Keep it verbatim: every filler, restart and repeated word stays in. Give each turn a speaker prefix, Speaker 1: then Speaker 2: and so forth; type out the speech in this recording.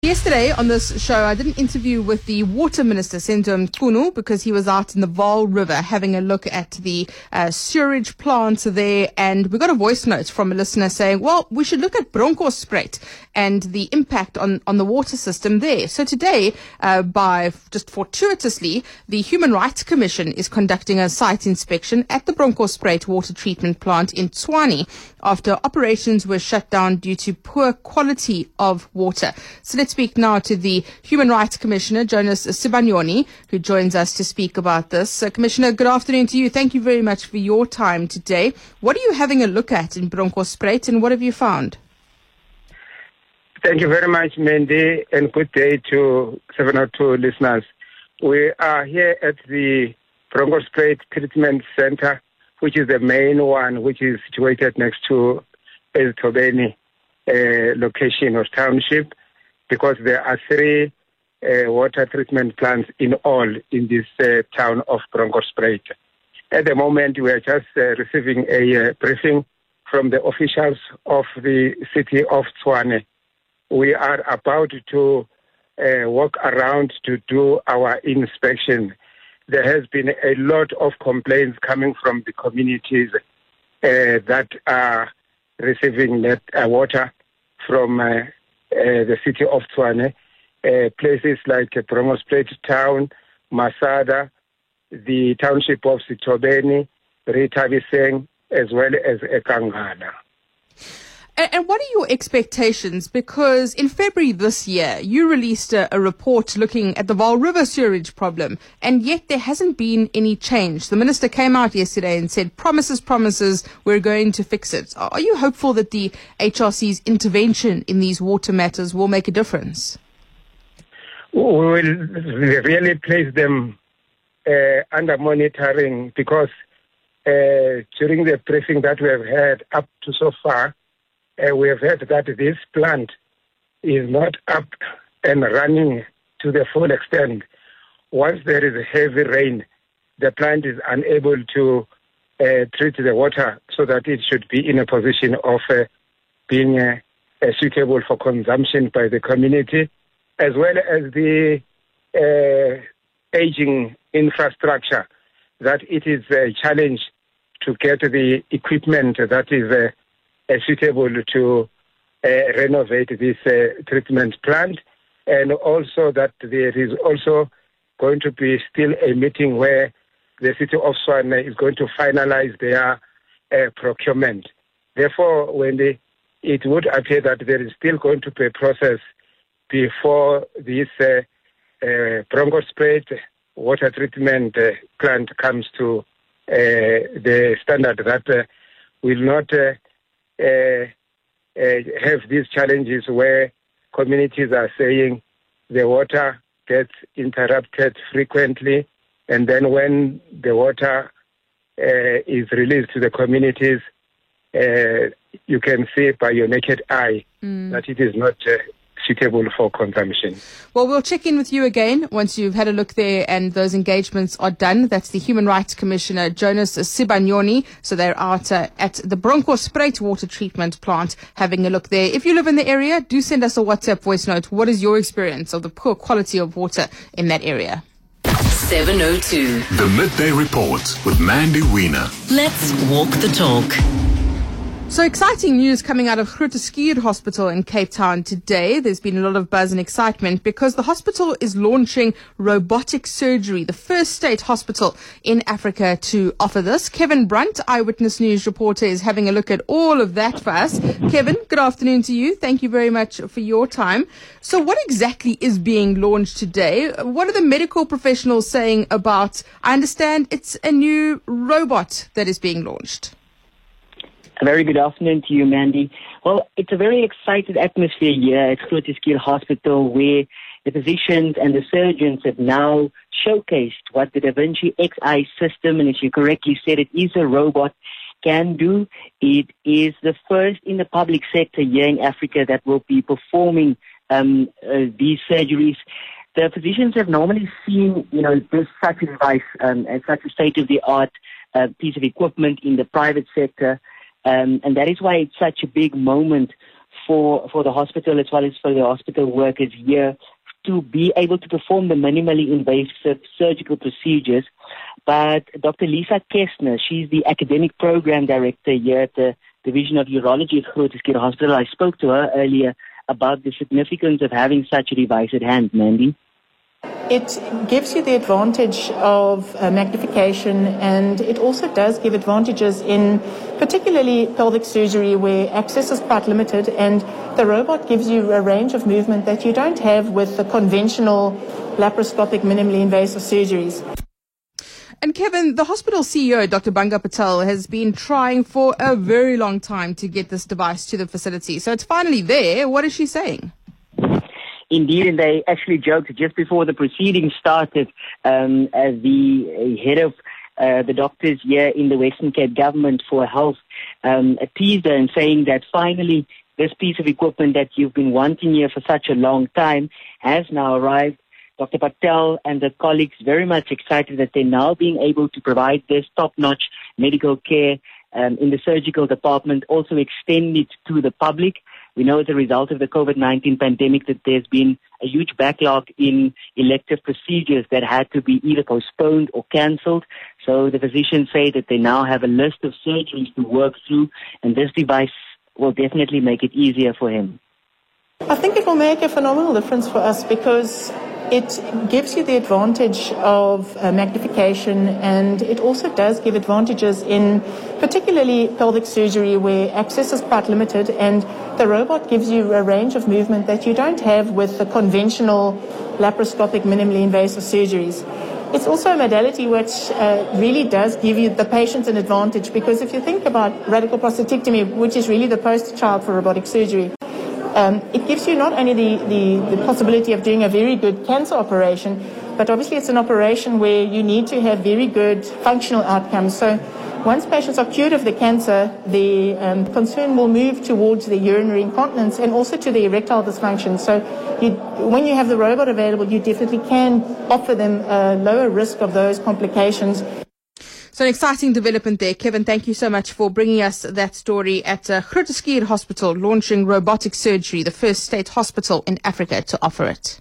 Speaker 1: Yesterday on this show, I did an interview with the Water Minister, Senzo Mchunu, because he was out in the Vaal River having a look at the uh, sewerage plant there. And we got a voice note from a listener saying, well, we should look at Bronkhorstspruit and the impact on, on the water system there. So today, uh, by just fortuitously, the Human Rights Commission is conducting a site inspection at the Bronkhorstspruit water treatment plant in Tshwane after operations were shut down due to poor quality of water. So let's speak now to the Human Rights Commissioner, Jonas Sibanyoni, who joins us to speak about this. Uh, Commissioner, good afternoon to you. Thank you very much for your time today. What are you having a look at in Bronkhorstspruit and what have you found?
Speaker 2: Thank you very much, Mandy, and good day to seven oh two listeners. We are here at the Bronkhorstspruit Treatment Center, which is the main one, which is situated next to Ezithobeni uh, location or township, because there are three uh, water treatment plants in all in this uh, town of Bronkhorstspruit. At the moment, we are just uh, receiving a uh, briefing from the officials of the city of Tshwane. We are about to uh, walk around to do our inspection. There has been a lot of complaints coming from the communities uh, that are receiving net uh, water from uh, Uh, the city of Tshwane, uh, places like uh, Bronkhorstspruit town, Masada, the township of Sithobeni, Rethabiseng, as well as Ekangala.
Speaker 1: And, and what are your expectations? Because in February this year, you released a, a report looking at the Vaal River sewerage problem, and yet there hasn't been any change. The minister came out yesterday and said, promises, promises, we're going to fix it. Are you hopeful that the H R C's intervention in these water matters will make a difference?
Speaker 2: We will really place them uh, under monitoring, because uh, during the briefing that we have had up to so far, Uh, we have heard that this plant is not up and running to the full extent. Once there is a heavy rain, the plant is unable to uh, treat the water so that it should be in a position of uh, being uh, uh, suitable for consumption by the community, as well as the uh, aging infrastructure, that it is a challenge to get the equipment that is uh, Uh, suitable to uh, renovate this uh, treatment plant, and also that there is also going to be still a meeting where the city of Tshwane is going to finalize their uh, procurement. Therefore, when they, it would appear that there is still going to be a process before this uh, uh, Bronkhorstspruit water treatment uh, plant comes to uh, the standard that uh, will not uh, Uh, uh, have these challenges where communities are saying the water gets interrupted frequently, and then when the water uh, is released to the communities, uh, you can see by your naked eye mm. that it is not uh, suitable for consumption.
Speaker 1: Well, we'll check in with you again once you've had a look there and those engagements are done. That's the Human Rights Commissioner, Jonas Sibanyoni. So they're out uh, at the Bronkhorstspruit water treatment plant having a look there. If you live in the area, do send us a WhatsApp voice note. What is your experience of the poor quality of water in that area?
Speaker 3: seven oh two.
Speaker 4: The Midday Report with Mandy Wiener.
Speaker 3: Let's walk the talk.
Speaker 1: So exciting news coming out of Groote Schuur Hospital in Cape Town today. There's been a lot of buzz and excitement because the hospital is launching robotic surgery, the first state hospital in Africa to offer this. Kevin Brunt, Eyewitness News reporter, is having a look at all of that for us. Kevin, good afternoon to you. Thank you very much for your time. So what exactly is being launched today? What are the medical professionals saying about, I understand it's a new robot that is being launched.
Speaker 5: A very good afternoon to you, Mandy. Well, it's a very excited atmosphere here at Groote Schuur Hospital, where the physicians and the surgeons have now showcased what the Da Vinci X I system, and as you correctly said, it is a robot, can do. It is the first in the public sector here in Africa that will be performing um, uh, these surgeries. The physicians have normally seen, you know, this such a device um, and such a state-of-the-art uh, piece of equipment in the private sector. Um, and that is why it's such a big moment for, for the hospital as well as for the hospital workers here to be able to perform the minimally invasive surgical procedures. But Doctor Lisa Kestner, she's the academic program director here at the Division of Urology at Groote Schuur Hospital. I spoke to her earlier about the significance of having such a device at hand, Mandy.
Speaker 6: It gives you the advantage of uh, magnification, and it also does give advantages in particularly pelvic surgery where access is quite limited, and the robot gives you a range of movement that you don't have with the conventional laparoscopic minimally invasive surgeries.
Speaker 1: And Kevin, the hospital C E O, Doctor Banga Patel, has been trying for a very long time to get this device to the facility. So it's finally there. What is she saying?
Speaker 5: Indeed, and they actually joked just before the proceedings started, um, as the head of uh, the doctors here in the Western Cape government for health um, teased her and saying that finally this piece of equipment that you've been wanting here for such a long time has now arrived. Doctor Patel and the colleagues very much excited that they're now being able to provide this top-notch medical care um, in the surgical department, also extend it to the public. We know as a result of the COVID nineteen pandemic that there's been a huge backlog in elective procedures that had to be either postponed or cancelled. So the physicians say that they now have a list of surgeries to work through, and this device will definitely make it easier for him.
Speaker 6: I think it will make a phenomenal difference for us because it gives you the advantage of uh, magnification, and it also does give advantages in particularly pelvic surgery where access is quite limited, and the robot gives you a range of movement that you don't have with the conventional laparoscopic minimally invasive surgeries. It's also a modality which uh, really does give you the patient an advantage, because if you think about radical prostatectomy, which is really the poster child for robotic surgery, Um, it gives you not only the, the, the possibility of doing a very good cancer operation, but obviously it's an operation where you need to have very good functional outcomes. So once patients are cured of the cancer, the um, concern will move towards the urinary incontinence and also to the erectile dysfunction. So you, when you have the robot available, you definitely can offer them a lower risk of those complications.
Speaker 1: So an exciting development there. Kevin, thank you so much for bringing us that story at uh, Groote Schuur Hospital, launching robotic surgery, the first state hospital in Africa to offer it.